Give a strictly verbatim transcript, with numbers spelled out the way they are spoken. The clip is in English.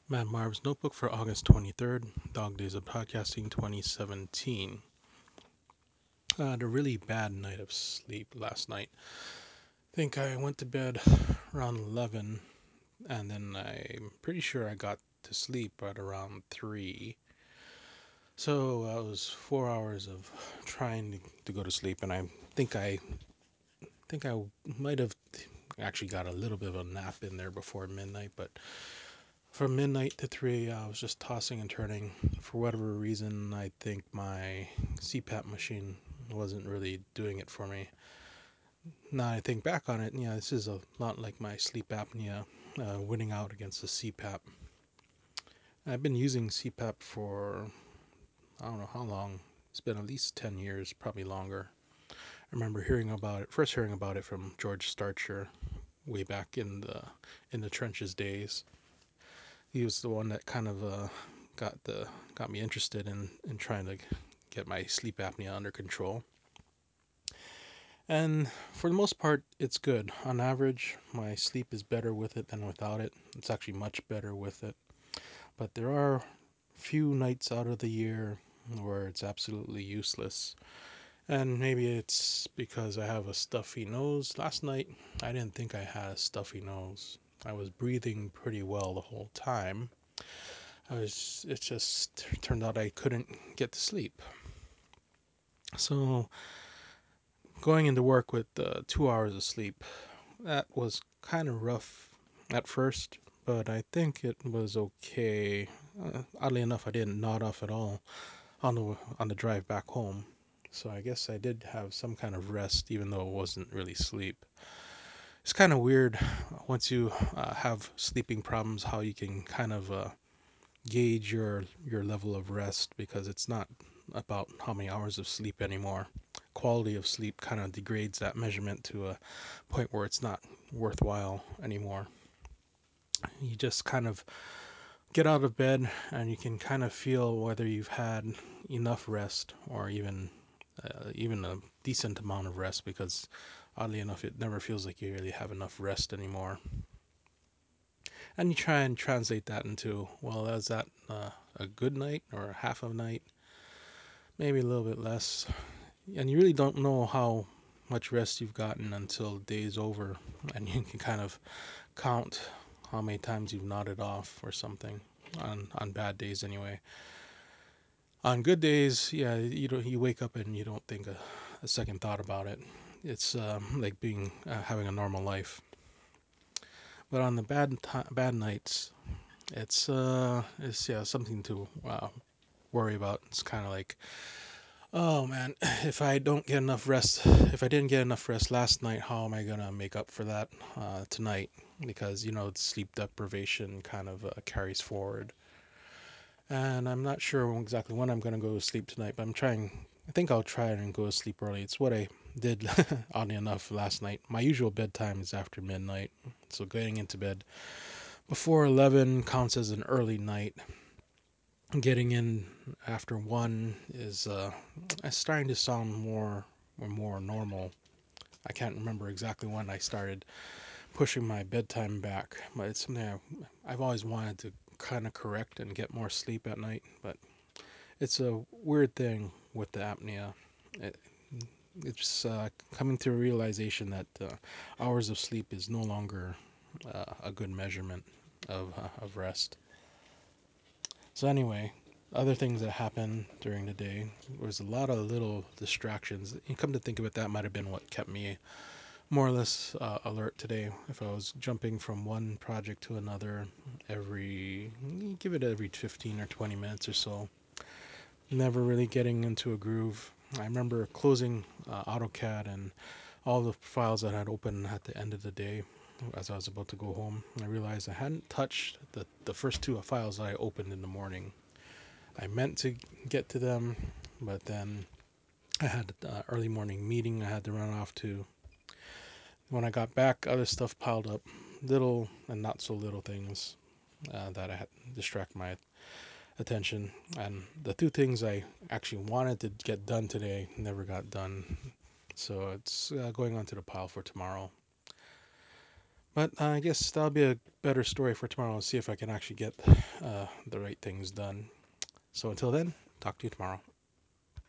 Matt Marv's Notebook for August twenty-third, Dog Days of Podcasting twenty seventeen. I had a really bad night of sleep last night. I think I went to bed around eleven, and then I'm pretty sure I got to sleep at around three. So uh, it was four hours of trying to, to go to sleep, and I think I think I might have actually got a little bit of a nap in there before midnight, but from midnight to three, I was just tossing and turning. For whatever reason, I think my C PAP machine wasn't really doing it for me. Now I think back on it, yeah, this is a lot like my sleep apnea uh, winning out against the C PAP. I've been using C PAP for I don't know how long. It's been at least ten years, probably longer. I remember hearing about it, first hearing about it from George Starcher way back in the in the trenches days. He was the one that kind of uh, got the got me interested in in trying to get my sleep apnea under control. And for the most part, it's good. On average, my sleep is better with it than without it. It's actually much better with it. But there are few nights out of the year where it's absolutely useless. And maybe it's because I have a stuffy nose. Last night, I didn't think I had a stuffy nose. I was breathing pretty well the whole time. I was. It just turned out I couldn't get to sleep. So going into work with uh, two hours of sleep, that was kind of rough at first, but I think it was okay. Uh, oddly enough, I didn't nod off at all on the on the drive back home. So I guess I did have some kind of rest, even though it wasn't really sleep. It's kind of weird once you uh, have sleeping problems, how you can kind of uh, gauge your your level of rest because it's not about how many hours of sleep anymore. Quality of sleep kind of degrades that measurement to a point where it's not worthwhile anymore. You just kind of get out of bed and you can kind of feel whether you've had enough rest or even uh, even a decent amount of rest because oddly enough it never feels like you really have enough rest anymore. And you try and translate that into, well, is that uh, a good night or a half of a night? Maybe a little bit less. And you really don't know how much rest you've gotten until the day's over, and you can kind of count how many times you've nodded off or something on on bad days anyway. On good days, yeah, you don't you wake up and you don't think a, a second thought about it. It's um, like being uh, having a normal life. But on the bad t- bad nights, it's uh it's yeah something to uh, worry about. It's kind of like, oh man, if I don't get enough rest, if I didn't get enough rest last night, how am I gonna make up for that uh, tonight? Because you know sleep deprivation kind of uh, carries forward, and I'm not sure exactly when I'm gonna go to sleep tonight, but I'm trying. I think I'll try and go to sleep early. It's what I did, oddly enough, last night. My usual bedtime is after midnight, so getting into bed before eleven counts as an early night. Getting in after one is uh, starting to sound more more normal. I can't remember exactly when I started pushing my bedtime back, but it's something I, I've always wanted to kind of correct and get more sleep at night. But it's a weird thing with the apnea. It, it's uh, coming to a realization that uh, hours of sleep is no longer uh, a good measurement of uh, of rest. So anyway, other things that happened during the day was a lot of little distractions. You come to think of it, that might have been what kept me more or less uh, alert today. If I was jumping from one project to another every, give it every fifteen or twenty minutes or so, never really getting into a groove. I remember closing uh, AutoCAD and all the files that I had open at the end of the day as I was about to go home. I realized I hadn't touched the, the first two files that I opened in the morning. I meant to get to them, but then I had an early morning meeting I had to run off to. When I got back, other stuff piled up, little and not so little things uh, that I had distract my attention. And the two things I actually wanted to get done today never got done. So it's uh, going onto the pile for tomorrow. But uh, I guess that'll be a better story for tomorrow. I'll see if I can actually get uh, the right things done. So until then, talk to you tomorrow.